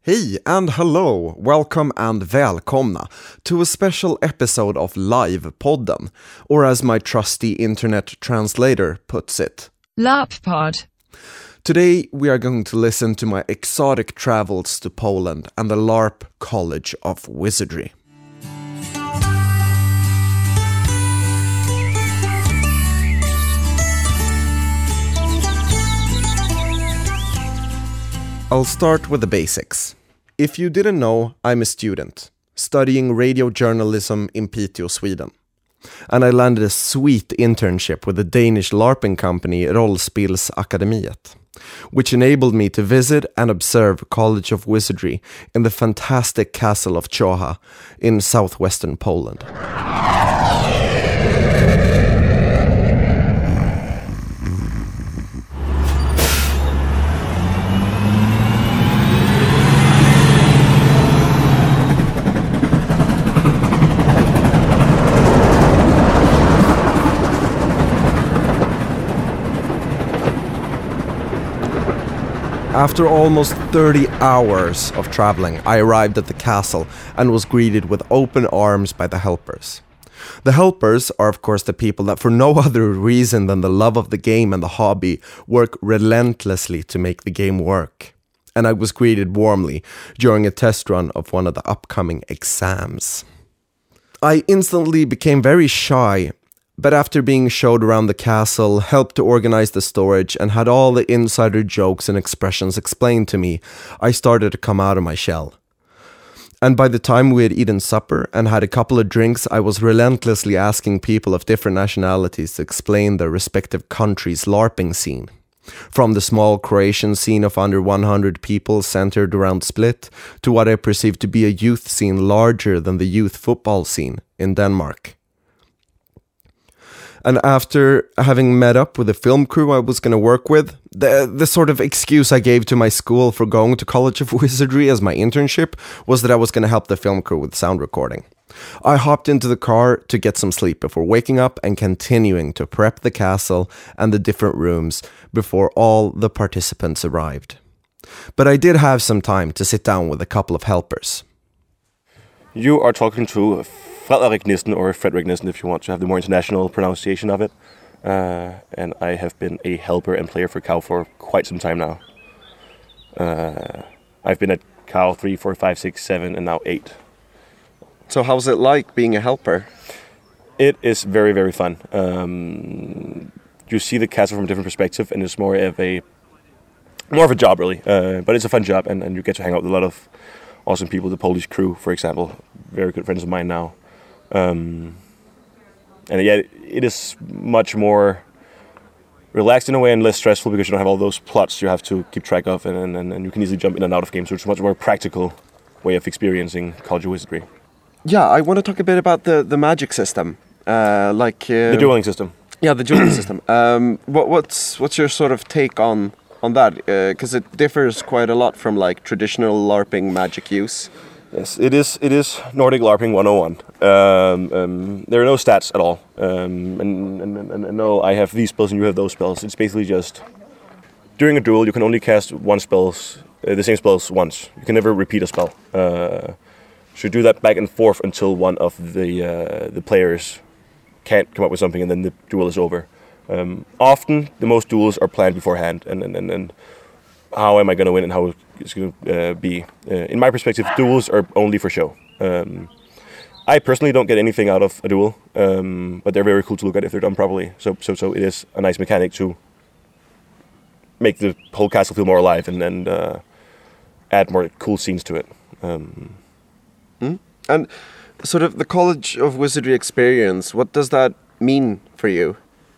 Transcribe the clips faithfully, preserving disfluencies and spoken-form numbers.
Hej and hello, welcome and välkomna to a special episode of Live-podden, or as my trusty internet translator puts it, LARPpod. Today we are going to listen to my exotic travels to Poland and the LARP College of Wizardry. I'll start with the basics. If you didn't know, I'm a student, studying radio journalism in Piteå, Sweden. And I landed a sweet internship with the Danish LARPing company Rollspelsakademiet, which enabled me to visit and observe College of Wizardry in the fantastic castle of Chocha in southwestern Poland. After almost thirty hours of traveling, I arrived at the castle and was greeted with open arms by the helpers. The helpers are of course the people that for no other reason than the love of the game and the hobby work relentlessly to make the game work. And I was greeted warmly during a test run of one of the upcoming exams. I instantly became very shy, but after being showed around the castle, helped to organize the storage, and had all the insider jokes and expressions explained to me, I started to come out of my shell. And by the time we had eaten supper and had a couple of drinks, I was relentlessly asking people of different nationalities to explain their respective countries' LARPing scene. From the small Croatian scene of under one hundred people centered around Split, to what I perceived to be a youth scene larger than the youth football scene in Denmark. And after having met up with the film crew I was going to work with, the, the sort of excuse I gave to my school for going to College of Wizardry as my internship was that I was going to help the film crew with sound recording. I hopped into the car to get some sleep before waking up and continuing to prep the castle and the different rooms before all the participants arrived. But I did have some time to sit down with a couple of helpers. You are talking to Frederik Nissen, or Frederick Nissen if you want to have the more international pronunciation of it. Uh, and I have been a helper and player for C O W for quite some time now. Uh, I've been at C O W three, four, five, six, seven, and now eight. So how's it like being a helper? It is very, very fun. Um, you see the castle from a different perspective, and it's more of a more of a job, really. Uh, but it's a fun job, and, and you get to hang out with a lot of awesome people. The Polish crew, for example, very good friends of mine now. Um, and yeah, it is much more relaxed in a way and less stressful because you don't have all those plots you have to keep track of, and, and, and you can easily jump in and out of games. So it's a much more practical way of experiencing College of Wizardry. Yeah, I want to talk a bit about the, the magic system, uh, like uh, the dueling system. Yeah, the dueling system. Um, what what's what's your sort of take on on that? Because uh, it differs quite a lot from like traditional LARPing magic use. Yes, it is. It is Nordic LARPing one oh one. Um, um, there are no stats at all, um, and, and, and, and no, I have these spells and you have those spells. It's basically just during a duel you can only cast one spells, uh, the same spells once. You can never repeat a spell. Uh, so you do that back and forth until one of the uh, the players can't come up with something, and then the duel is over. Um, often, the most duels are planned beforehand, and and, and, and how am I going to win and how it's going to uh, be. Uh, in my perspective, duels are only for show. Um, I personally don't get anything out of a duel, um, but they're very cool to look at if they're done properly. So, so, so it is a nice mechanic to make the whole castle feel more alive and, and uh, add more cool scenes to it. Um, mm. And sort of the College of Wizardry experience, what does that mean for you?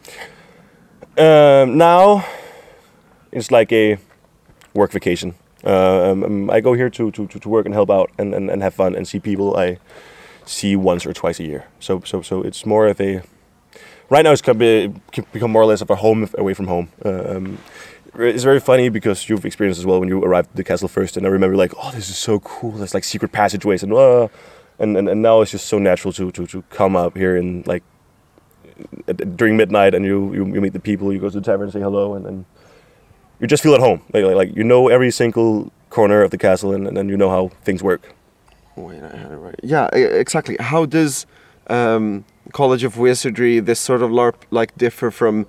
Um, now, it's like a work vacation. Uh, um, I go here to, to, to work and help out and, and, and have fun and see people I see once or twice a year. So so so it's more of a... Right now it's become more or less of a home away from home. Um, it's very funny because you've experienced as well when you arrived at the castle first, and I remember like, oh, this is so cool. There's like secret passageways and uh, and, and and now it's just so natural to to, to come up here and like during midnight and you, you you meet the people, you go to the tavern and say hello, and then you just feel at home. Like, like, like you know every single corner of the castle, and, and then you know how things work. Wait, I had it right. Yeah, e- exactly. How does um, College of Wizardry, this sort of LARP, like differ from,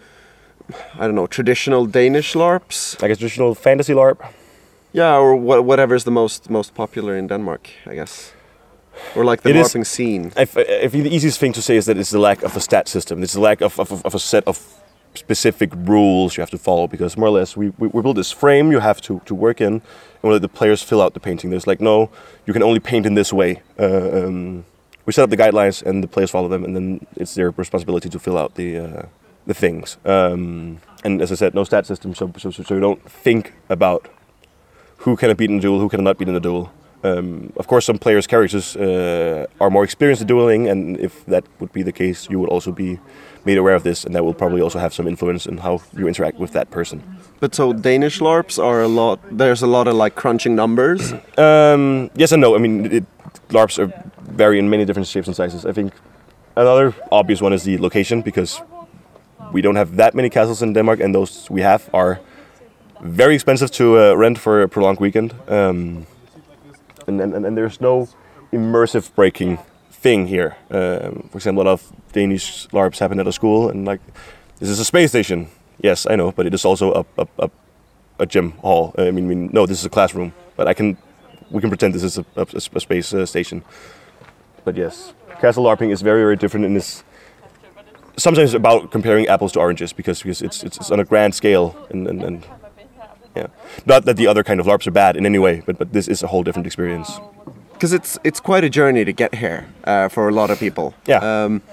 I don't know, traditional Danish LARPs? Like a traditional fantasy LARP. Yeah, or wha- whatever's the most most popular in Denmark, I guess. Or like the It is- LARPing scene. If, if the easiest thing to say is that it's the lack of a stat system. It's the lack of, of, of a set of specific rules you have to follow, because more or less we, we, we build this frame you have to, to work in, and we let the players fill out the painting. There's like, no, you can only paint in this way. Uh, um, we set up the guidelines and the players follow them, and then it's their responsibility to fill out the uh, the things. Um, and as I said, no stat system, so, so, so you don't think about who can beat in a duel, who cannot beat in a duel. Um, of course, some players' characters uh, are more experienced at dueling, and if that would be the case, you would also be made aware of this, and that will probably also have some influence in how you interact with that person. But so Danish LARPs are a lot, there's a lot of like crunching numbers. Um, yes and no. I mean, it, LARPs are vary in many different shapes and sizes. I think another obvious one is the location, because we don't have that many castles in Denmark, and those we have are very expensive to uh, rent for a prolonged weekend. Um, and, and, and there's no immersive breaking thing here. Um, for example, a lot of Danish LARPs happen at a school, and like, this is a space station. Yes, I know, but it is also a a, a, a gym hall. I mean, I mean, no, this is a classroom, but I can we can pretend this is a, a, a space uh, station. But yes, castle LARPing is very very different, and is sometimes about comparing apples to oranges, because because it's it's, it's on a grand scale, and, and, and yeah, not that the other kind of LARPs are bad in any way, but but this is a whole different experience. Because it's it's quite a journey to get here uh, for a lot of people. Yeah. Um,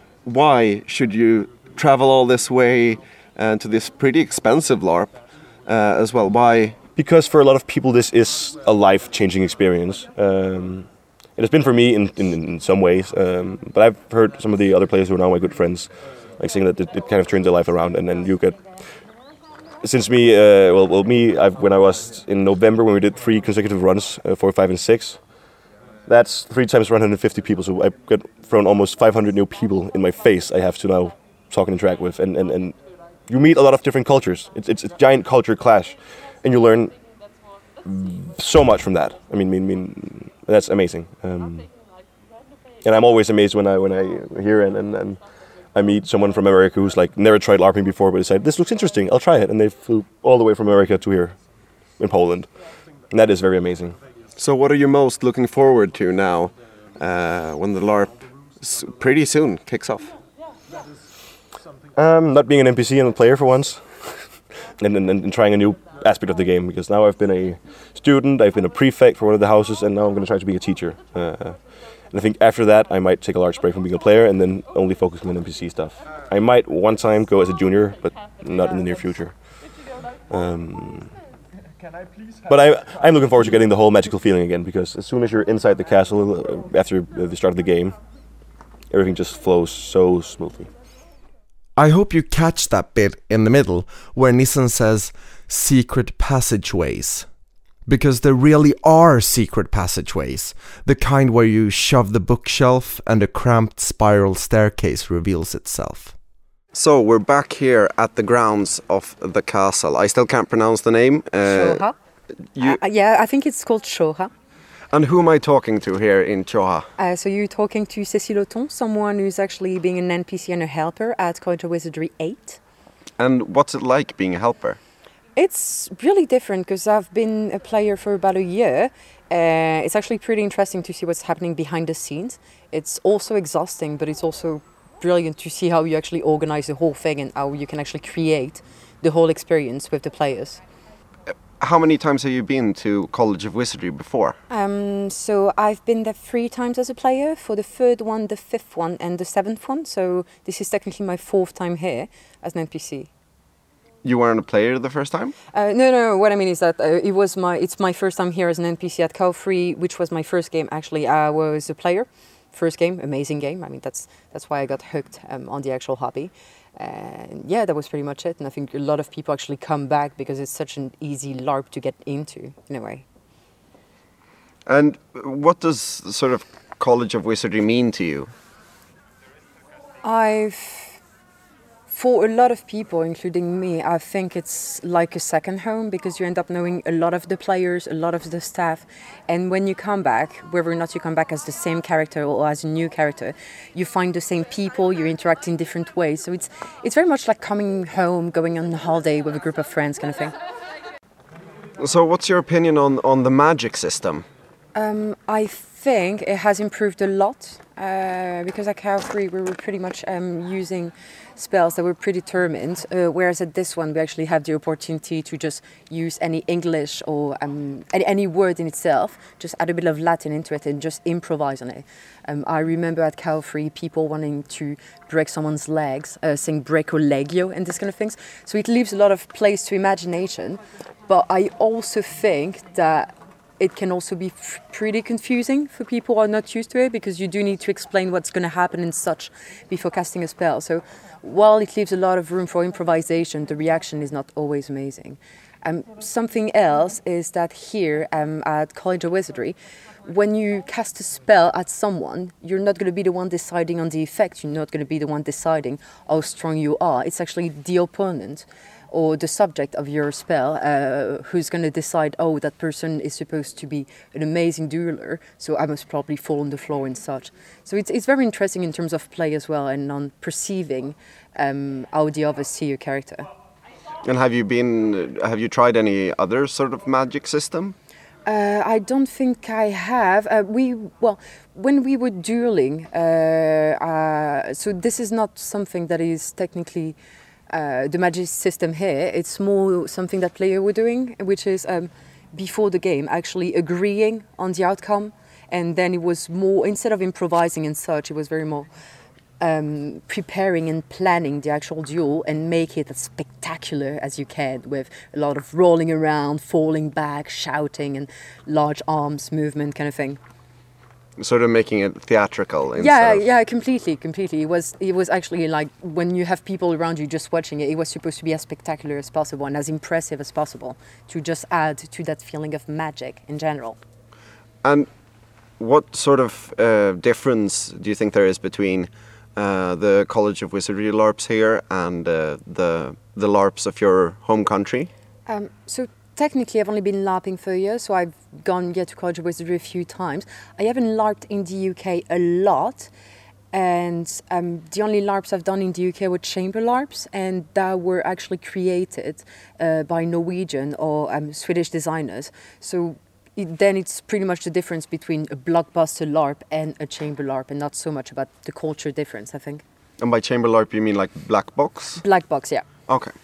why should you travel all this way and to this pretty expensive LARP uh, as well? Why? Because for a lot of people, this is a life-changing experience. Um, it has been for me in, in, in some ways, um, but I've heard some of the other players who are now my good friends, like saying that it, it kind of turned their life around, and then you get. Since me, uh, well, well, me, I've, when I was in November when we did three consecutive runs, uh, four, five, and six. That's three times one hundred fifty people, so I got thrown almost five hundred new people in my face I have to now talk and interact with. And, and, and you meet a lot of different cultures. It's, it's a giant culture clash, and you learn so much from that. I mean, mean, mean that's amazing. Um, and I'm always amazed when I when I hear and, and, and I meet someone from America who's like never tried LARPing before, but decided, this looks interesting, I'll try it. And they flew all the way from America to here in Poland. And that is very amazing. So what are you most looking forward to now uh, when the LARP s- pretty soon kicks off? Um, not being an N P C and a player for once, and, and, and trying a new aspect of the game, because now I've been a student, I've been a prefect for one of the houses, and now I'm going to try to be a teacher. Uh, and I think after that I might take a large break from being a player and then only focus on N P C stuff. I might one time go as a junior, but not in the near future. Um, But I, I'm looking forward to getting the whole magical feeling again, because as soon as you're inside the castle uh, after the start of the game, everything just flows so smoothly. I hope you catch that bit in the middle where Nissen says secret passageways. Because there really are secret passageways, the kind where you shove the bookshelf and a cramped spiral staircase reveals itself. So we're back here at the grounds of the castle. I still can't pronounce the name. Uh, Choha. you, Uh, yeah, I think it's called Choha. and who am I talking to here in Choha? Uh, so you're talking to Cécile Auton, someone who's actually being an N P C and a helper at College of Wizardry eight. And what's it like being a helper? It's really different because I've been a player for about a year. Uh, it's actually pretty interesting to see what's happening behind the scenes. It's also exhausting, but it's also brilliant to see how you actually organize the whole thing and how you can actually create the whole experience with the players. How many times have you been to College of Wizardry before? Um, so I've been there three times as a player, for the third one, the fifth one and the seventh one. So this is technically my fourth time here as an N P C. You weren't a player the first time? Uh, no, no, what I mean is that uh, it was my, it's my first time here as an N P C at Cow three, which was my first game. Actually, I was a player. First game, amazing game. I mean, that's that's why I got hooked um, on the actual hobby. And yeah, that was pretty much it. And I think a lot of people actually come back because it's such an easy LARP to get into, in a way. And what does sort of College of Wizardry mean to you? I've For a lot of people, including me, I think it's like a second home because you end up knowing a lot of the players, a lot of the staff. And when you come back, whether or not you come back as the same character or as a new character, you find the same people, you interact in different ways. So it's it's very much like coming home, going on a holiday with a group of friends kind of thing. So what's your opinion on, on the magic system? Um, I think it has improved a lot uh, because at KOF three we were pretty much um, using spells that were predetermined, uh, whereas at this one we actually have the opportunity to just use any English or um, any, any word in itself, just add a bit of Latin into it and just improvise on it. Um, I remember at KOF three people wanting to break someone's legs, uh, saying break o legio and this kind of things. So it leaves a lot of place to imagination, but I also think that it can also be f- pretty confusing for people who are not used to it because you do need to explain what's going to happen and such before casting a spell. So while it leaves a lot of room for improvisation, the reaction is not always amazing. Um, something else is that here um, at College of Wizardry, when you cast a spell at someone, you're not going to be the one deciding on the effect. You're not going to be the one deciding how strong you are. It's actually the opponent or the subject of your spell uh, who's going to decide, oh, that person is supposed to be an amazing dueler, so I must probably fall on the floor and such. So it's it's very interesting in terms of play as well and on perceiving um, how the others see your character. And have you been, have you tried any other sort of magic system? Uh, I don't think I have. Uh, we well, when we were dueling, uh, uh, so this is not something that is technically uh, the magic system here. It's more something that player were doing, which is um, before the game actually agreeing on the outcome, and then it was more instead of improvising and such, it was very more Um, preparing and planning the actual duel and make it as spectacular as you can with a lot of rolling around, falling back, shouting and large arms movement kind of thing. Sort of making it theatrical instead Yeah, of... yeah, completely, completely. It was it was actually like when you have people around you just watching it, it was supposed to be as spectacular as possible and as impressive as possible to just add to that feeling of magic in general. And what sort of uh, difference do you think there is between Uh, the College of Wizardry LARPs here and uh, the the LARPs of your home country? Um, so technically I've only been LARPing for a year, so I've gone yeah, to College of Wizardry a few times. I haven't LARPed in the U K a lot, and um, the only LARPs I've done in the U K were chamber LARPs, and that were actually created uh, by Norwegian or um, Swedish designers. So It, then it's pretty much the difference between a blockbuster LARP and a chamber LARP, and not so much about the culture difference, I think. And by chamber LARP you mean like black box? Black box, yeah. Okay.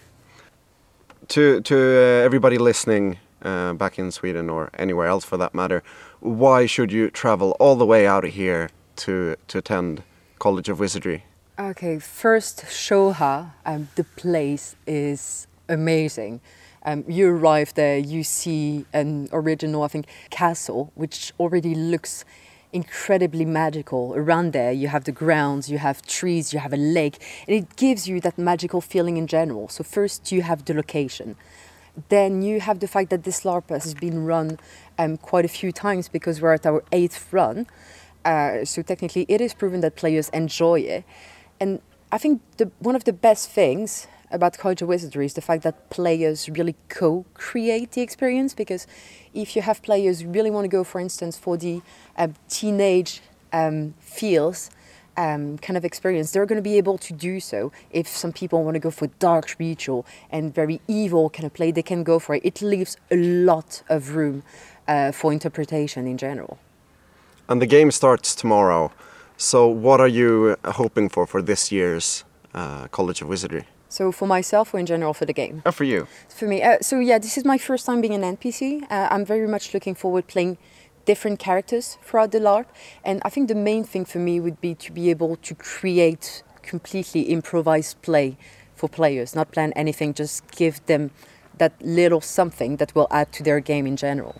To to uh, everybody listening uh, back in Sweden or anywhere else for that matter, why should you travel all the way out of here to to attend College of Wizardry? Okay, first Shoha, um, the place is amazing. Um, you arrive there, you see an original, I think, castle, which already looks incredibly magical. Around there, you have the grounds, you have trees, you have a lake, and it gives you that magical feeling in general. So first you have the location. Then you have the fact that this LARP has been run um, quite a few times because we're at our eighth run. Uh, so technically it is proven that players enjoy it. And I think the, one of the best things about College of Wizardry is the fact that players really co-create the experience, because if you have players who really want to go, for instance, for the uh, teenage um, feels um, kind of experience, they're going to be able to do so. If some people want to go for dark ritual and very evil kind of play, they can go for it. It leaves a lot of room uh, for interpretation in general. And the game starts tomorrow. So what are you hoping for for this year's uh, College of Wizardry? So for myself or in general for the game? Oh, for you. For me, uh, so yeah, this is my first time being an N P C. Uh, I'm very much looking forward playing different characters throughout the LARP. And I think the main thing for me would be to be able to create completely improvised play for players, not plan anything, just give them that little something that will add to their game in general.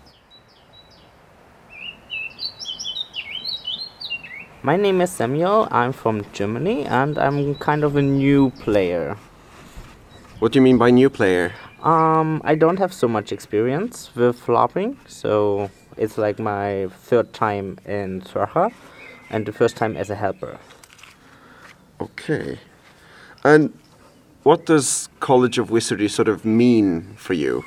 My name is Samuel, I'm from Germany, and I'm kind of a new player. What do you mean by new player? Um, I don't have so much experience with LARPing, so it's like my third time in Sverige, and the first time as a helper. Okay. And what does College of Wizardry sort of mean for you?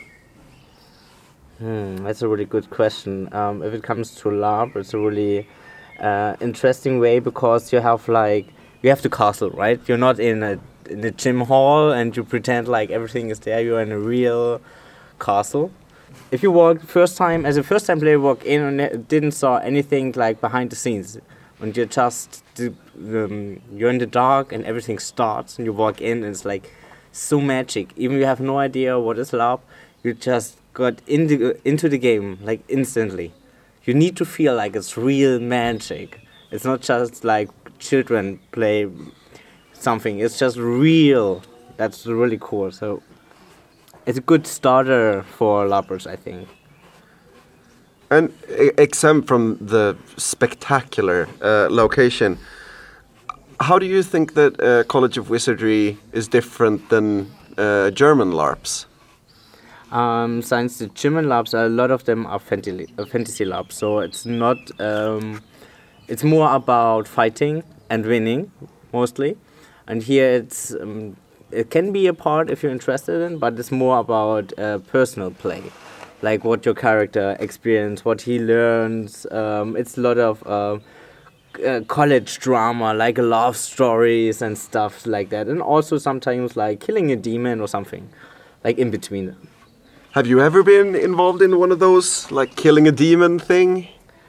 Hmm, that's a really good question. Um, if it comes to LARP, it's a really uh, interesting way because you have like you have the castle, right? You're not in a in a gym hall and you pretend like everything is there. You're in a real castle. If you walk first time as a first time player, walk in and ne- didn't saw anything like behind the scenes, and you just um, you're in the dark and everything starts and you walk in and it's like so magic. Even you have no idea what is LARP, you just got into into the game like instantly. You need to feel like it's real magic. It's not just like children play something. It's just real. That's really cool. So it's a good starter for LARPers, I think. And e- exempt from the spectacular uh, location, how do you think that uh, College of Wizardry is different than uh, German LARPs? Um, since the German LARPs, a lot of them are fantasy, uh, fantasy LARPs, so it's not. Um, it's more about fighting and winning, mostly. And here it's um, it can be a part if you're interested in, but it's more about uh, personal play, like what your character experience, what he learns. Um, it's a lot of uh, uh, college drama, like love stories and stuff like that, and also sometimes like killing a demon or something, like in between. Have you ever been involved in one of those, like killing a demon thing?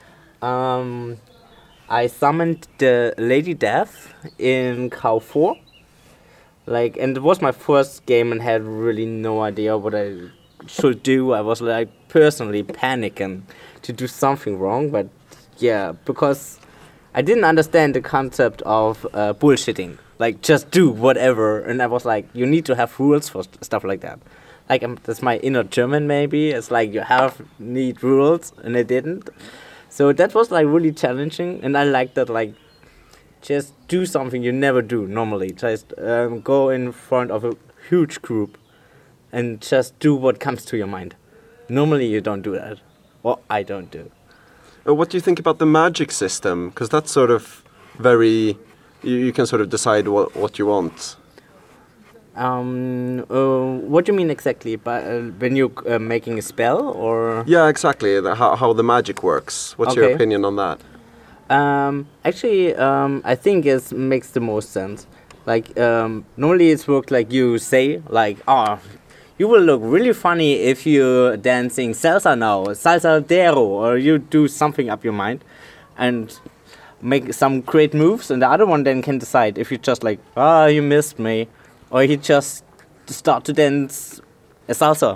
Um, I summoned the Lady Death in Cow four. Like, and it was my first game and had really no idea what I should do. I was like personally panicking to do something wrong, but yeah, because I didn't understand the concept of uh, bullshitting. Like, just do whatever. And I was like, you need to have rules for st- stuff like that. Like, um, that's my inner German, maybe. It's like you have need rules, and I didn't. So that was like really challenging, and I liked that. Like, just do something you never do normally. Just um, go in front of a huge group, and just do what comes to your mind. Normally, you don't do that, or I don't do. Uh, what do you think about the magic system? Because that's sort of very, you, you can sort of decide what, what you want. Um, uh, what do you mean exactly? But uh, when you're uh, making a spell, or Yeah, exactly. The, how, how the magic works. What's your Okay. opinion on that? um, actually, um, I think it makes the most sense. Like, um, normally it's worked like you say, like, oh, you will look really funny if you're dancing salsa now, salsadero, or you do something up your mind, and make some great moves, and the other one then can decide if you just like, ah, you missed me, or he just start to dance a salsa,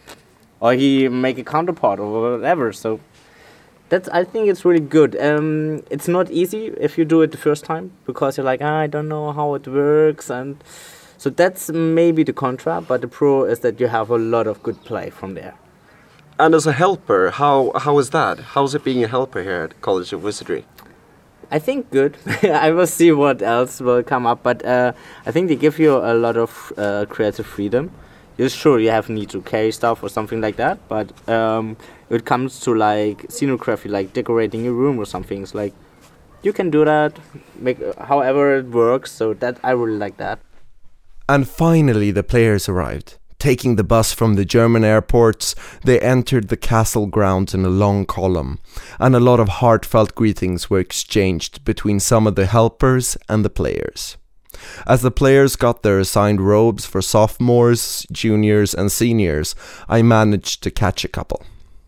or he make a counterpart or whatever. So that's I think it's really good. Um, it's not easy if you do it the first time because you're like, ah, I don't know how it works, and so that's maybe the contra. But the pro is that you have a lot of good play from there. And as a helper, how how is that? How's it being a helper here at College of Wizardry? I think good. I will see what else will come up, but uh, I think they give you a lot of uh, creative freedom. You're sure you have need to carry stuff or something like that, but um, it comes to like scenography, like decorating your room or something. It's like you can do that, make however it works. So that I really like that. And finally the players arrived. Taking the bus from the German airports, they entered the castle grounds in a long column, and a lot of heartfelt greetings were exchanged between some of the helpers and the players. As the players got their assigned robes for sophomores, juniors and seniors, I managed to catch a couple.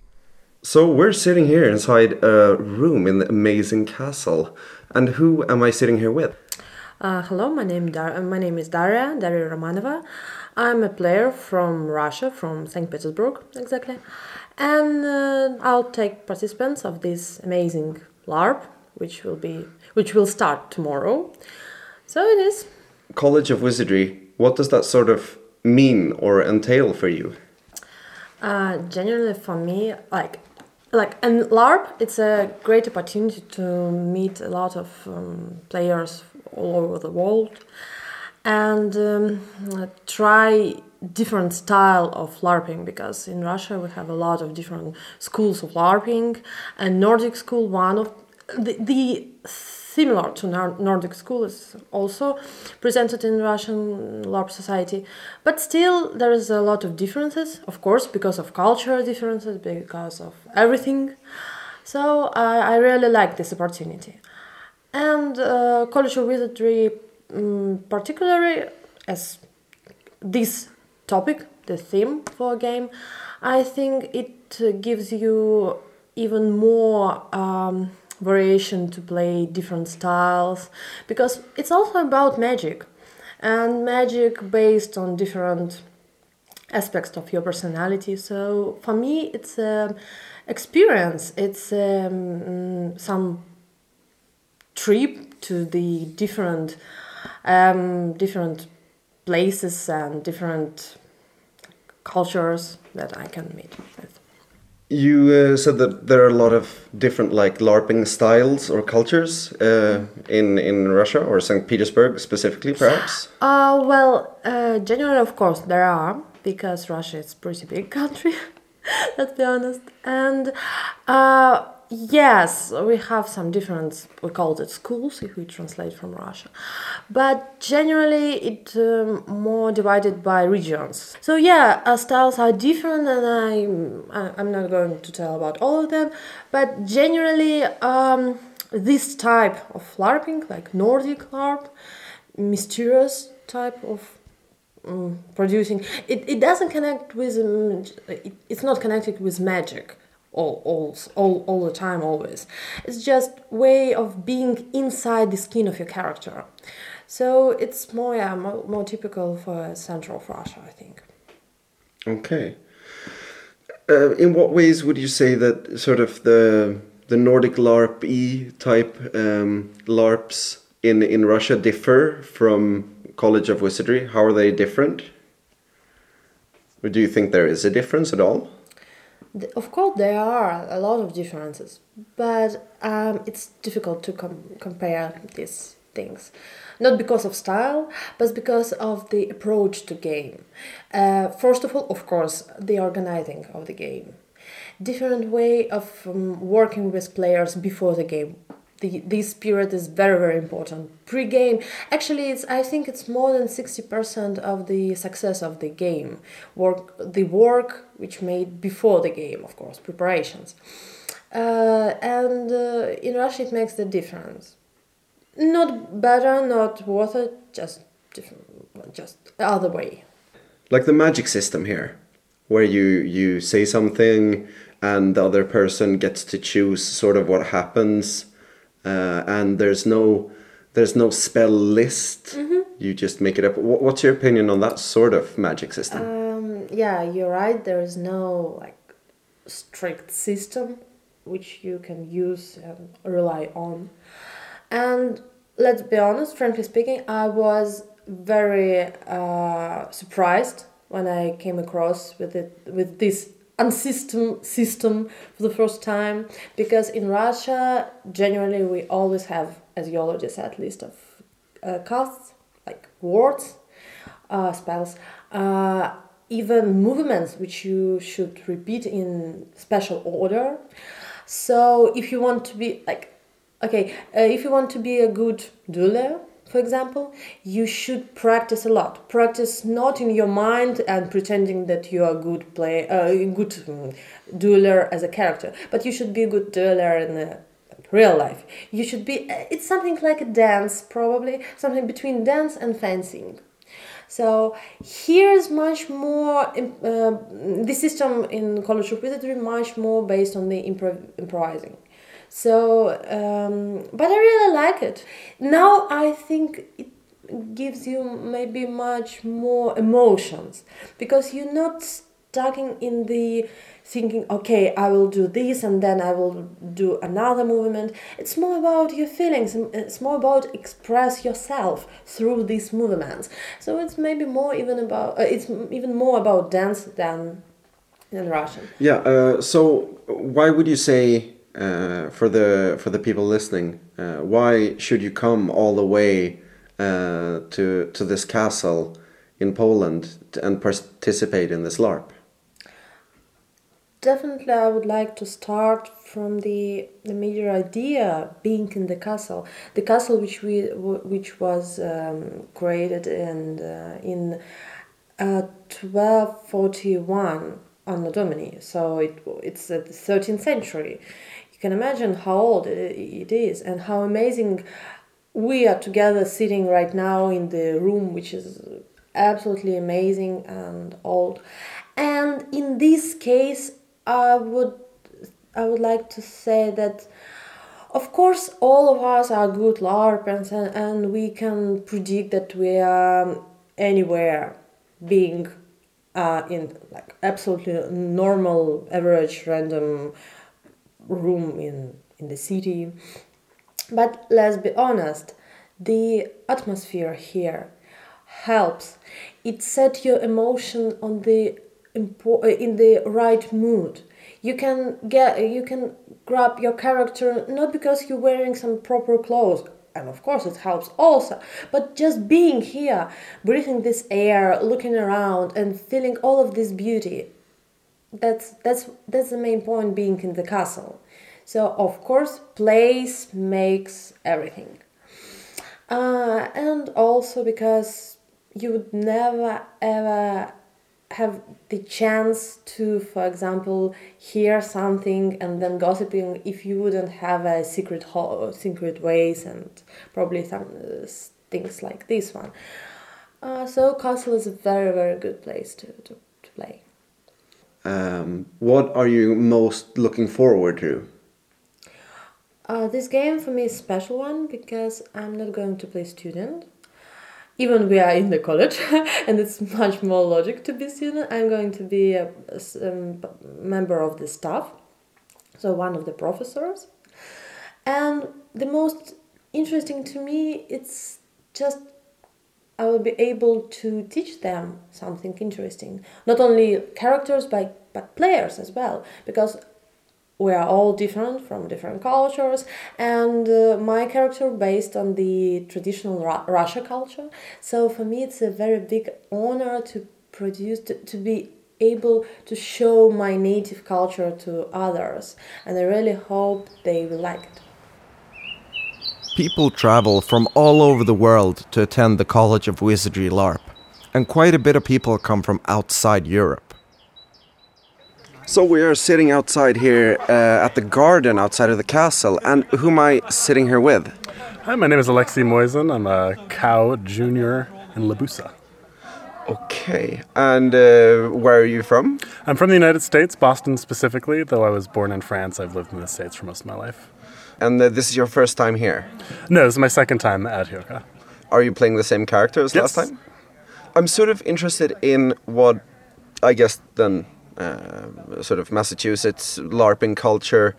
So we're sitting here inside a room in the amazing castle. And who am I sitting here with? Uh, hello, my name Dar- uh, my name is Daria Daria Romanova. I'm a player from Russia, from Saint Petersburg, exactly, and uh, I'll take participants of this amazing LARP, which will be which will start tomorrow. So it is. College of Wizardry. What does that sort of mean or entail for you? Uh, genuinely, for me, like like and LARP, it's a great opportunity to meet a lot of um, players all over the world and um, try different style of LARPing, because in Russia we have a lot of different schools of LARPing, and Nordic school, one of the, the similar to Nor- Nordic school is also presented in Russian LARP society, but still there is a lot of differences, of course, because of cultural differences, because of everything. So I, I really like this opportunity. And uh, College of Wizardry, um, particularly as this topic, the theme for a game, I think it uh, gives you even more um, variation to play different styles, because it's also about magic, and magic based on different aspects of your personality. So for me, it's an experience. It's um, some trip to the different um, different places and different cultures that I can meet with. You uh, said that there are a lot of different like LARPing styles or cultures uh, in in Russia or Saint Petersburg specifically, perhaps. Uh, well, uh, generally, of course, there are, because Russia is a pretty big country. Let's be honest. And uh, yes, we have some different, we call it schools if we translate from Russia. But generally, it's um, more divided by regions. So yeah, our styles are different, and I, I'm not going to tell about all of them. But generally, um, this type of LARPing, like Nordic LARP, mysterious type of Um, producing it, it doesn't connect with um, it, it's not connected with magic all, all all all the time always. It's just way of being inside the skin of your character. So it's more yeah, more, more typical for central of Russia, I think. Okay. Uh, in what ways would you say that sort of the the Nordic LARP-y type um, LARPs in in Russia differ from College of Wizardry? How are they different? Or do you think there is a difference at all? Of course, there are a lot of differences, but um, it's difficult to com- compare these things. Not because of style, but because of the approach to game. Uh, first of all, of course, the organizing of the game. Different way of um, working with players before the game. The, this period is very, very important. Pre-game, actually, it's I think it's more than sixty percent of the success of the game. Work, the work which made before the game, of course, preparations. Uh, and uh, in Russia, it makes the difference. Not better, not worth it, just different, just the other way. Like the magic system here, where you, you say something and the other person gets to choose sort of what happens. Uh, and there's no there's no spell list. Mm-hmm. You just make it up. What's your opinion on that sort of magic system? Um, yeah, you're right. There is no like strict system which you can use and rely on. And let's be honest, frankly speaking, I was very uh, surprised when I came across with it with this unsystem system for the first time, because in Russia generally we always have, as you already said, list of uh, casts, like words, uh, spells, uh, even movements which you should repeat in special order. So if you want to be like okay uh, if you want to be a good dueler, for example, you should practice a lot. Practice not in your mind and pretending that you are a good play, a uh, good um, dueler as a character, but you should be a good dueler in uh, real life. You should be. It's something like a dance, probably something between dance and fencing. So here's much more. Uh, the system in College of Wizardry much more based on the improv- improvising. So, um, but I really like it. Now I think it gives you maybe much more emotions, because you're not stuck in the thinking, okay, I will do this and then I will do another movement. It's more about your feelings. It's more about express yourself through these movements. So it's maybe more even about, uh, it's even more about dance than, than Russian. Yeah, uh, so why would you say, Uh, for the for the people listening, uh, why should you come all the way uh, to to this castle in Poland and participate in this LARP? definitely I would like to start from the the major idea being in the castle. The castle which we which was um, created in uh, in uh, twelve forty-one Anno Domini. So it it's uh, the thirteenth century. You can imagine how old it, it is and how amazing we are together sitting right now in the room, which is absolutely amazing and old. And in this case, I would I would like to say that, of course, all of us are good LARPers, and, and we can predict that we are anywhere, being uh, in like absolutely normal, average, random room in in the city. But let's be honest, the atmosphere here helps. It sets your emotion on the in the right mood. You can get you can grab your character not because you're wearing some proper clothes, and of course it helps also, but just being here, breathing this air, looking around and feeling all of this beauty. That's that's that's the main point being in the castle. So of course place makes everything. Uh, and also because you would never ever have the chance to, for example, hear something and then gossiping if you wouldn't have a secret hall, secret ways, and probably some uh, things like this one. Uh, so castle is a very very good place to, to, to play. Um, what are you most looking forward to? Uh, this game for me is a special one because I'm not going to play student. Even we are in the college, and it's much more logic to be student. I'm going to be a, a um, member of the staff, so one of the professors. And the most interesting to me, it's just I will be able to teach them something interesting. Not only characters, but, but players as well, because we are all different from different cultures, and uh, my character based on the traditional Ru- Russia culture. So for me, it's a very big honor to produce, to, to be able to show my native culture to others, and I really hope they will like it. People travel from all over the world to attend the College of Wizardry LARP, and quite a bit of people come from outside Europe. So we are sitting outside here uh, at the garden outside of the castle, and who am I sitting here with? Hi, my name is Alexei Moisen. I'm a cow junior in Labusa. Okay, and uh, where are you from? I'm from the United States, Boston specifically, though I was born in France. I've lived in the States for most of my life. And uh, this is your first time here? No, this is my second time at Hyoka. Are you playing the same character as Yes. last time? I'm sort of interested in what, I guess, then... Uh, sort of Massachusetts LARPing culture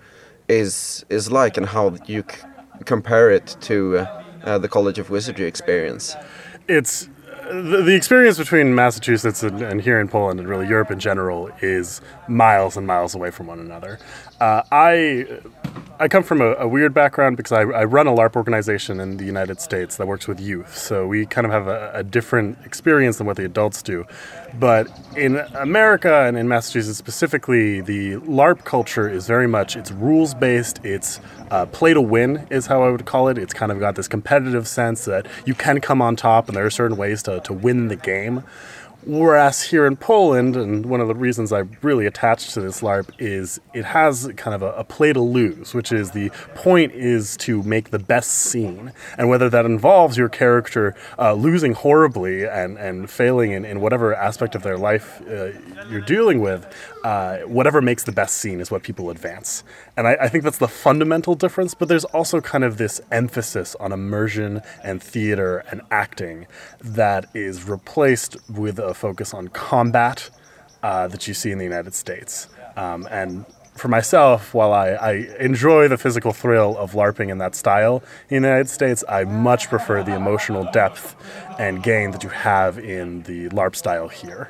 is is like, and how you c- compare it to uh, uh, the College of Wizardry experience. It's the, the experience between Massachusetts and, and here in Poland and really Europe in general is miles and miles away from one another. Uh, I I come from a, a weird background because I, I run a LARP organization in the United States that works with youth. So we kind of have a, a different experience than what the adults do. But in America and in Massachusetts specifically, the LARP culture is very much, it's rules-based, it's uh, play to win is how I would call it. It's kind of got this competitive sense that you can come on top and there are certain ways to, to win the game. Whereas here in Poland, and one of the reasons I'm really attached to this LARP is it has kind of a, a play to lose, which is the point is to make the best scene. And whether that involves your character uh, losing horribly and, and failing in, in whatever aspect of their life uh, you're dealing with, uh, whatever makes the best scene is what people advance. And I, I think that's the fundamental difference, but there's also kind of this emphasis on immersion and theater and acting that is replaced with a focus on combat uh, that you see in the United States. Um, and for myself, while I, I enjoy the physical thrill of LARPing in that style in the United States, I much prefer the emotional depth and gain that you have in the LARP style here.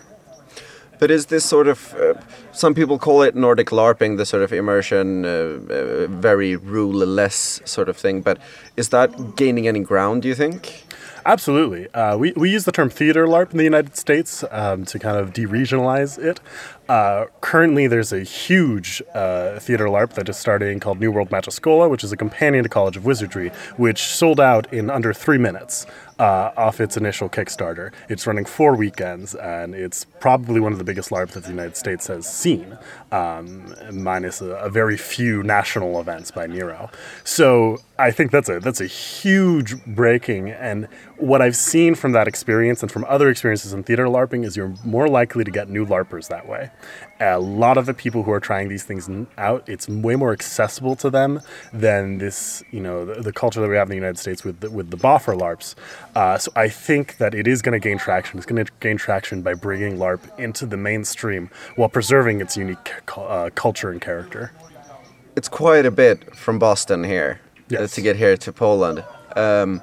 But is this sort of, uh, some people call it Nordic LARPing, the sort of immersion, uh, uh, very rule-less sort of thing, but is that gaining any ground, do you think? Absolutely. Uh, we, we use the term theater LARP in the United States um, to kind of de-regionalize it. Uh, currently, there's a huge uh, theater LARP that is starting called New World Magischola, which is a companion to College of Wizardry, which sold out in under three minutes uh, off its initial Kickstarter. It's running four weekends, and it's probably one of the biggest LARP that the United States has seen, um, minus a, a very few national events by Nero. So I think that's a that's a huge breaking, and what I've seen from that experience and from other experiences in theater LARPing is you're more likely to get new LARPers that way. A lot of the people who are trying these things out, it's way more accessible to them than this, you know, the, the culture that we have in the United States with the, with the boffer LARPs. Uh, so I think that it is going to gain traction. It's going to gain traction by bringing LARP into the mainstream while preserving its unique uh, culture and character. It's quite a bit from Boston here yes. uh, to get here to Poland. Um,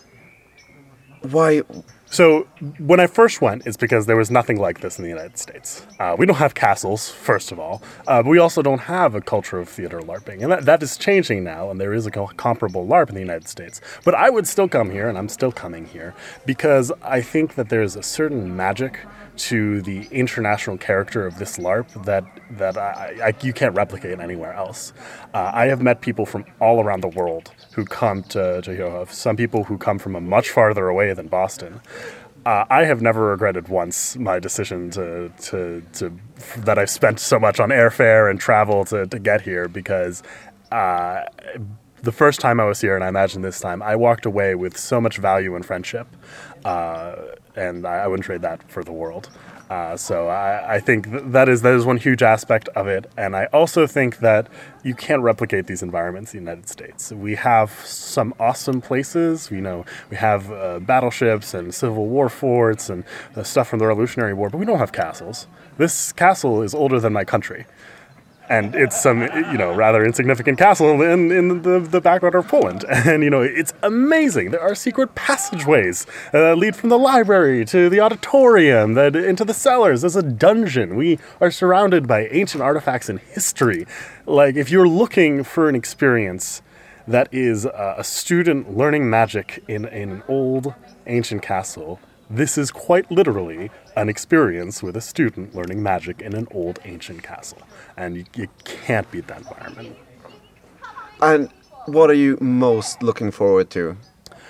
why? So when I first went, it's because there was nothing like this in the United States. Uh, we don't have castles, first of all, uh, but we also don't have a culture of theater LARPing. And that, that is changing now, and there is a co- comparable LARP in the United States. But I would still come here, and I'm still coming here, because I think that there's a certain magic to the international character of this LARP that that I, I, you can't replicate anywhere else. Uh, I have met people from all around the world who come to, to Hjohov, some people who come from a much farther away than Boston. Uh, I have never regretted once my decision to, to, to that I've spent so much on airfare and travel to, to get here, because uh, the first time I was here, and I imagine this time, I walked away with so much value and friendship, uh, and I, I wouldn't trade that for the world. Uh, so I, I think th- that is that is one huge aspect of it, and I also think that you can't replicate these environments in the United States. We have some awesome places, you know, we have uh, battleships and Civil War forts and the stuff from the Revolutionary War, but we don't have castles. This castle is older than my country. And it's some, you know, rather insignificant castle in, in the, the background of Poland. And, you know, it's amazing. There are secret passageways that uh, lead from the library to the auditorium, that into the cellars. There's a dungeon. We are surrounded by ancient artifacts and history. Like, if you're looking for an experience that is uh, a student learning magic in, in an old ancient castle, this is quite literally an experience with a student learning magic in an old ancient castle. And you, you can't beat that environment. And what are you most looking forward to?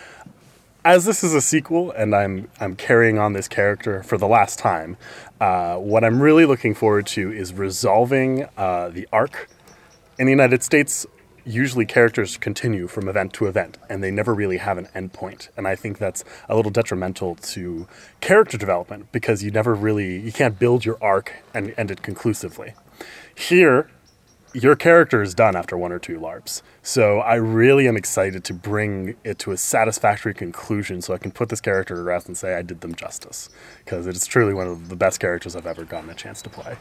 As this is a sequel, and I'm I'm carrying on this character for the last time, uh, what I'm really looking forward to is resolving uh, the arc. In the United States, usually characters continue from event to event, and they never really have an end point. And I think that's a little detrimental to character development, because you never really, you can't build your arc and end it conclusively. Here, your character is done after one or two LARPs. So I really am excited to bring it to a satisfactory conclusion so I can put this character to rest and say I did them justice, because it is truly one of the best characters I've ever gotten a chance to play.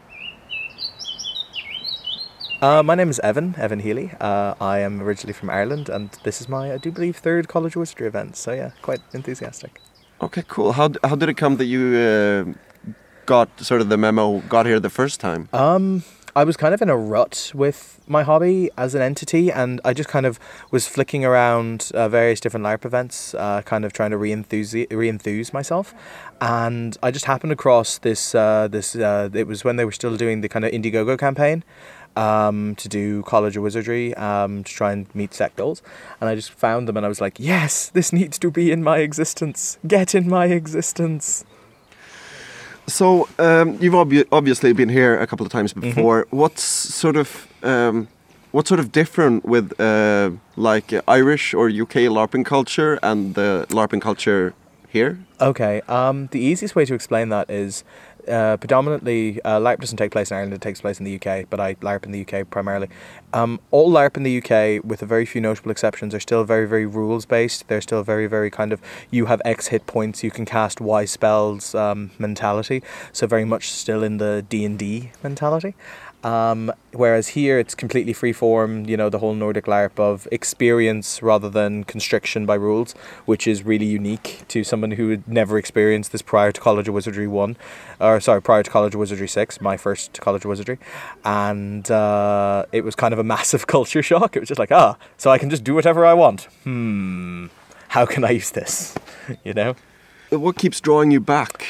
Uh, my name is Evan, Evan Healy. Uh, I am originally from Ireland, and this is my, I do believe, third College of Wizardry event. So yeah, quite enthusiastic. Okay, cool. How d- how did it come that you uh, got sort of the memo, got here the first time? Um, I was kind of in a rut with my hobby as an entity, and I just kind of was flicking around uh, various different LARP events, uh, kind of trying to re-enthuse, re-enthuse myself. And I just happened across this, uh, this. Uh, it was when they were still doing the kind of Indiegogo campaign. Um, to do College of Wizardry, um, to try and meet set goals. And I just found them and I was like, yes, this needs to be in my existence. Get in my existence. So, um, you've obvi- obviously been here a couple of times before. Mm-hmm. What's sort of, um, what's sort of different with uh, like uh, Irish or U K LARPing culture and the LARPing culture here? Okay, um, the easiest way to explain that is Uh, predominantly, uh, LARP doesn't take place in Ireland, it takes place in the U K, but I LARP in the U K primarily. Um, all LARP in the U K, with a very few notable exceptions, are still very, very rules-based. They're still very, very kind of, you have X hit points, you can cast Y spells um, mentality, so very much still in the D and D mentality. Um, whereas here it's completely free-form, you know, the whole Nordic LARP of experience rather than constriction by rules, which is really unique to someone who had never experienced this prior to College of Wizardry one, or sorry, prior to College of Wizardry six, my first College of Wizardry. And uh, it was kind of a massive culture shock. It was just like, ah, so I can just do whatever I want. Hmm, how can I use this? You know? What keeps drawing you back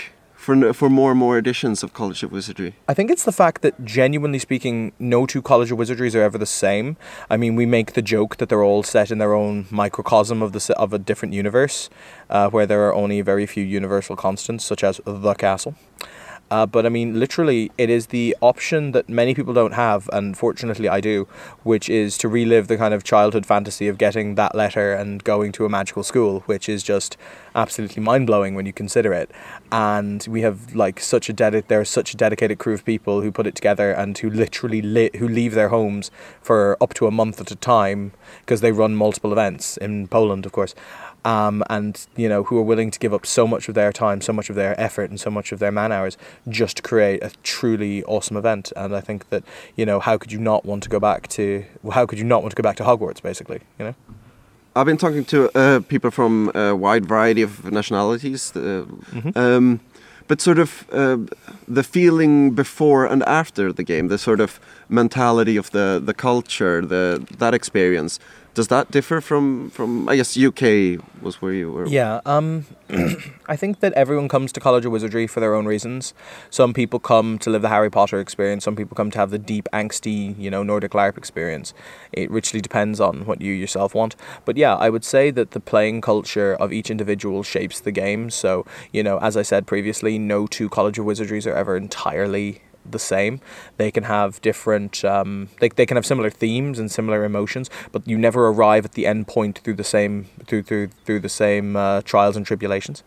for for more and more editions of College of Wizardry? I think it's the fact that, genuinely speaking, no two College of Wizardries are ever the same. I mean, we make the joke that they're all set in their own microcosm of the s- of a different universe, uh, where there are only very few universal constants, such as the castle. Uh, but I mean, literally, it is the option that many people don't have, and fortunately I do, which is to relive the kind of childhood fantasy of getting that letter and going to a magical school, which is just absolutely mind-blowing when you consider it. And we have like such a dedi- there's such a dedicated crew of people who put it together and who literally li- who leave their homes for up to a month at a time, because they run multiple events in Poland, of course. Um, and, you know, who are willing to give up so much of their time, so much of their effort and so much of their man hours just to create a truly awesome event. And I think that, you know, how could you not want to go back to, how could you not want to go back to Hogwarts, basically, you know? I've been talking to uh, people from a wide variety of nationalities, uh, Mm-hmm. um, but sort of uh, the feeling before and after the game, the sort of mentality of the, the culture, the that experience. Does that differ from, from, I guess, U K was where you were? Yeah, um, I think that everyone comes to College of Wizardry for their own reasons. Some people come to live the Harry Potter experience. Some people come to have the deep, angsty, you know, Nordic LARP experience. It richly depends on what you yourself want. But yeah, I would say that the playing culture of each individual shapes the game. So, you know, as I said previously, no two College of Wizardries are ever entirely the same. They can have different um they, they can have similar themes and similar emotions, but you never arrive at the end point through the same through through through the same uh, trials and tribulations.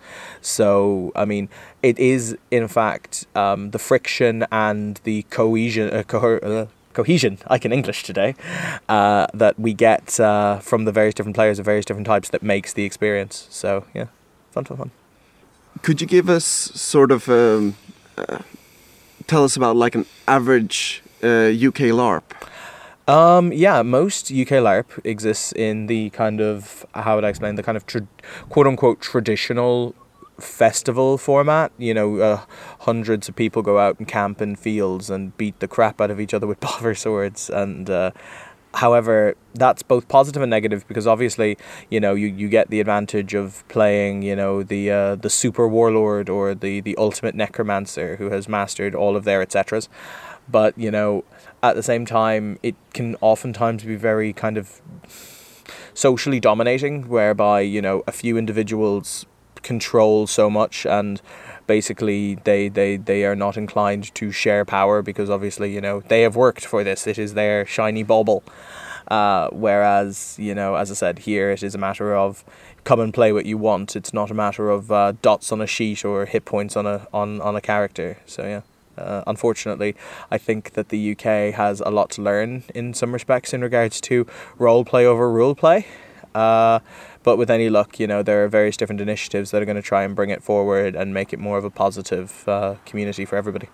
So I mean, it is in fact um the friction and the cohesion uh, co- uh, cohesion I can English today uh that we get uh from the various different players of various different types that makes the experience. So yeah, fun fun fun. Could you give us sort of um, uh, tell us about like an average uh, U K LARP? Um, yeah, most U K LARP exists in the kind of, how would I explain, the kind of tra- quote-unquote traditional festival format. You know, uh, hundreds of people go out and camp in fields and beat the crap out of each other with boffer swords. And uh, however, that's both positive and negative, because obviously, you know, you, you get the advantage of playing, you know, the uh, the super warlord or the, the ultimate necromancer who has mastered all of their et ceteras. But, you know, at the same time, it can oftentimes be very kind of socially dominating, whereby, you know, a few individuals control so much and basically they, they, they are not inclined to share power, because obviously, you know, they have worked for this. It is their shiny bauble. Uh, whereas, you know, as I said, here it is a matter of come and play what you want. It's not a matter of uh, dots on a sheet or hit points on a on, on a character. So yeah, uh, unfortunately, I think that the U K has a lot to learn in some respects in regards to role play over rule play. Uh, but with any luck, you know, there are various different initiatives that are going to try and bring it forward and make it more of a positive uh, community for everybody.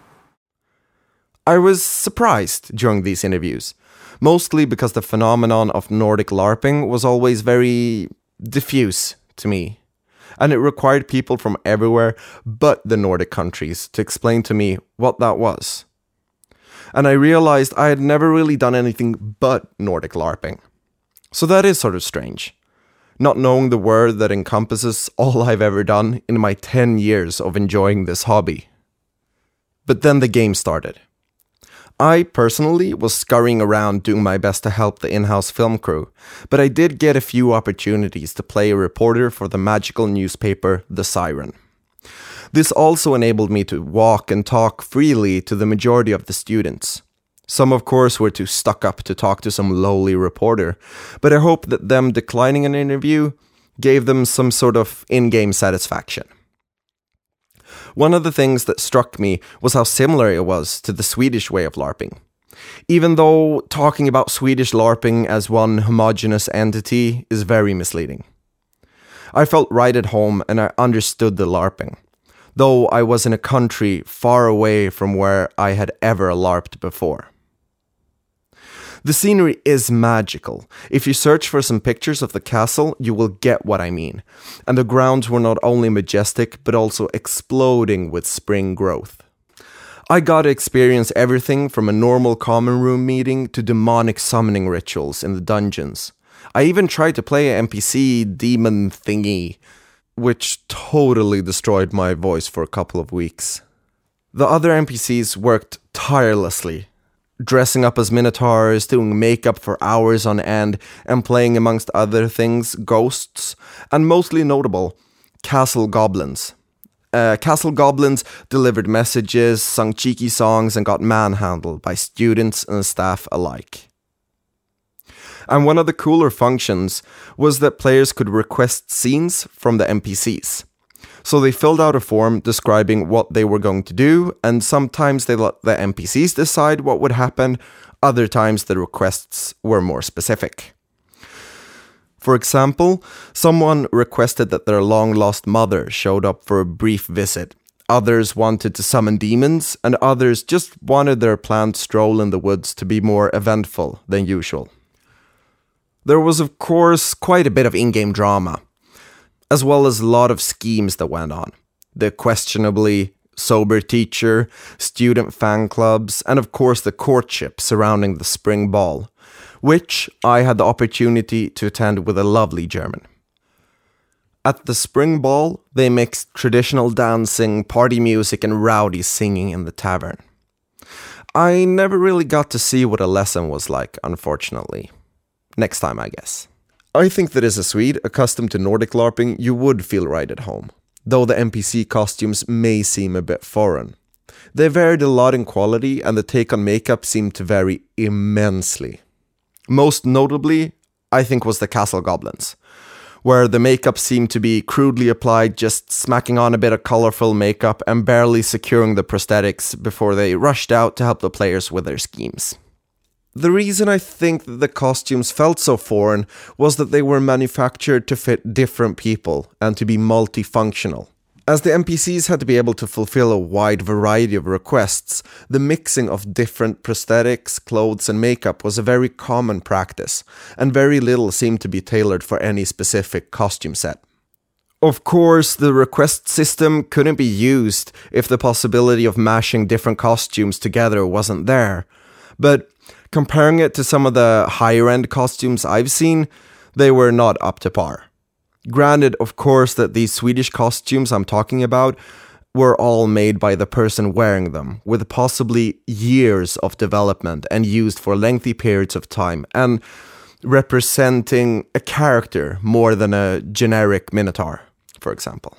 I was surprised during these interviews, mostly because the phenomenon of Nordic LARPing was always very diffuse to me, and it required people from everywhere but the Nordic countries to explain to me what that was. And I realized I had never really done anything but Nordic LARPing. So that is sort of strange, not knowing the word that encompasses all I've ever done in my ten years of enjoying this hobby. But then the game started. I personally was scurrying around doing my best to help the in-house film crew, but I did get a few opportunities to play a reporter for the magical newspaper The Siren. This also enabled me to walk and talk freely to the majority of the students. Some, of course, were too stuck up to talk to some lowly reporter, but I hope that them declining an interview gave them some sort of in-game satisfaction. One of the things that struck me was how similar it was to the Swedish way of LARPing. Even though talking about Swedish LARPing as one homogeneous entity is very misleading. I felt right at home and I understood the LARPing, though I was in a country far away from where I had ever LARPed before. The scenery is magical. If you search for some pictures of the castle, you will get what I mean. And the grounds were not only majestic, but also exploding with spring growth. I got to experience everything from a normal common room meeting to demonic summoning rituals in the dungeons. I even tried to play an N P C demon thingy. which totally destroyed my voice for a couple of weeks. The other N P Cs worked tirelessly, dressing up as minotaurs, doing makeup for hours on end, and playing, amongst other things, ghosts, and mostly notable, castle goblins. Uh, castle goblins delivered messages, sung cheeky songs, and got manhandled by students and staff alike. And one of the cooler functions was that players could request scenes from the N P Cs. So they filled out a form describing what they were going to do, and sometimes they let the N P Cs decide what would happen, other times the requests were more specific. For example, someone requested that their long-lost mother showed up for a brief visit. Others wanted to summon demons, and others just wanted their planned stroll in the woods to be more eventful than usual. There was, of course, quite a bit of in-game drama, as well as a lot of schemes that went on. The questionably sober teacher, student fan clubs, and of course the courtship surrounding the spring ball, which I had the opportunity to attend with a lovely German. At the spring ball, they mixed traditional dancing, party music, and rowdy singing in the tavern. I never really got to see what a lesson was like, unfortunately. Next time, I guess. I think that as a Swede, accustomed to Nordic LARPing, you would feel right at home, though the N P C costumes may seem a bit foreign. They varied a lot in quality, and the take on makeup seemed to vary immensely. Most notably, I think, was the Castle Goblins, where the makeup seemed to be crudely applied, just smacking on a bit of colorful makeup and barely securing the prosthetics before they rushed out to help the players with their schemes. The reason I think that the costumes felt so foreign was that they were manufactured to fit different people and to be multifunctional. As the N P Cs had to be able to fulfill a wide variety of requests, the mixing of different prosthetics, clothes, and makeup was a very common practice, and very little seemed to be tailored for any specific costume set. Of course, the request system couldn't be used if the possibility of mashing different costumes together wasn't there, but comparing it to some of the higher-end costumes I've seen, they were not up to par. Granted, of course, that these Swedish costumes I'm talking about were all made by the person wearing them, with possibly years of development and used for lengthy periods of time, and representing a character more than a generic minotaur, for example.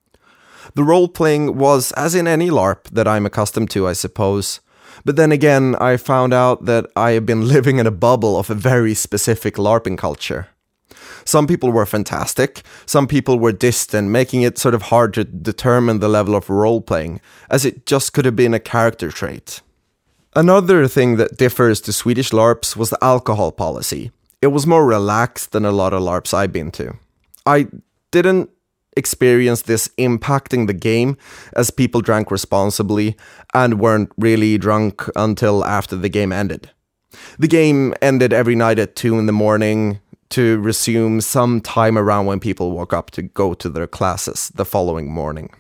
The role-playing was, as in any LARP that I'm accustomed to, I suppose. But then again, I found out that I have been living in a bubble of a very specific LARPing culture. Some people were fantastic, some people were distant, making it sort of hard to determine the level of role-playing, as it just could have been a character trait. Another thing that differs to Swedish LARPs was the alcohol policy. It was more relaxed than a lot of LARPs I've been to. I didn't experience this impacting the game, as people drank responsibly and weren't really drunk until after the game ended. The game ended every night at two in the morning to resume some time around when people woke up to go to their classes the following morning.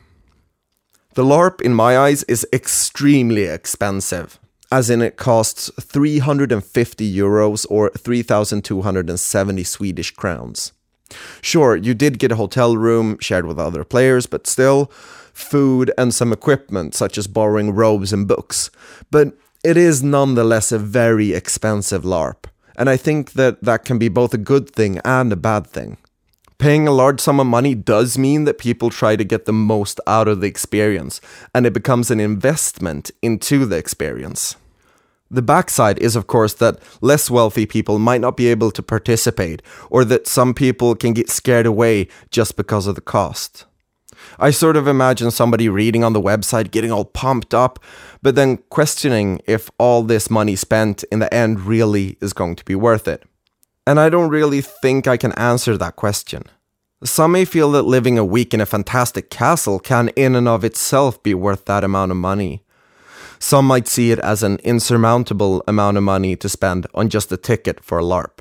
The LARP, in my eyes, is extremely expensive, as in it costs three hundred fifty euros or three thousand two hundred seventy Swedish crowns. Sure, you did get a hotel room shared with other players, but still, food and some equipment such as borrowing robes and books. But it is nonetheless a very expensive LARP, and I think that that can be both a good thing and a bad thing. Paying a large sum of money does mean that people try to get the most out of the experience, and it becomes an investment into the experience. The backside is, of course, that less wealthy people might not be able to participate, or that some people can get scared away just because of the cost. I sort of imagine somebody reading on the website getting all pumped up, but then questioning if all this money spent in the end really is going to be worth it. And I don't really think I can answer that question. Some may feel that living a week in a fantastic castle can in and of itself be worth that amount of money. Some might see it as an insurmountable amount of money to spend on just a ticket for a LARP.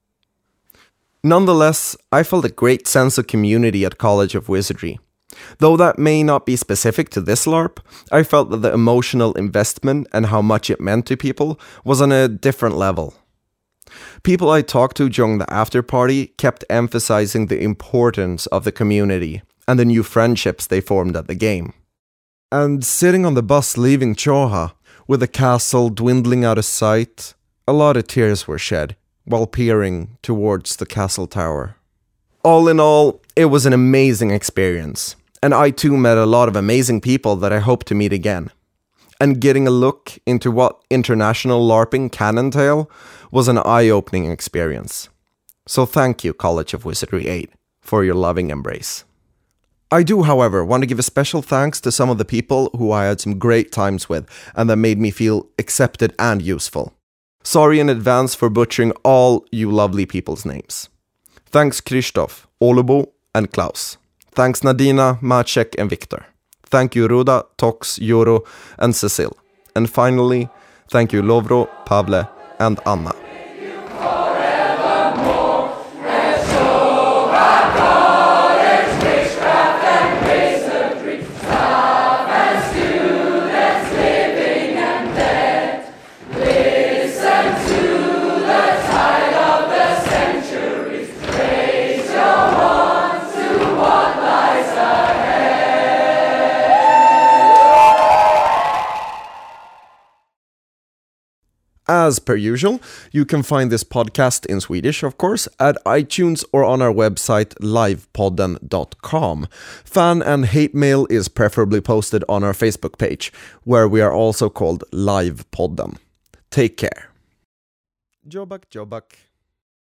Nonetheless, I felt a great sense of community at College of Wizardry. Though that may not be specific to this LARP, I felt that the emotional investment and how much it meant to people was on a different level. People I talked to during the after party kept emphasizing the importance of the community, and the new friendships they formed at the game. And sitting on the bus leaving Choha, with the castle dwindling out of sight, a lot of tears were shed while peering towards the castle tower. All in all, it was an amazing experience, and I too met a lot of amazing people that I hope to meet again. And getting a look into what international LARPing can entail was an eye-opening experience. So thank you, College of Wizardry eight, for your loving embrace. I do, however, want to give a special thanks to some of the people who I had some great times with and that made me feel accepted and useful. Sorry in advance for butchering all you lovely people's names. Thanks Krzysztof, Olubo, and Klaus. Thanks Nadina, Maciek, and Victor. Thank you Ruda, Tox, Joro, and Cecile. And finally, thank you Lovro, Pavle, and Anna. As per usual, you can find this podcast in Swedish, of course, at iTunes or on our website livepodden dot com. Fan and hate mail is preferably posted on our Facebook page, where we are also called Livepodden. Take care. Jobak, Jobak.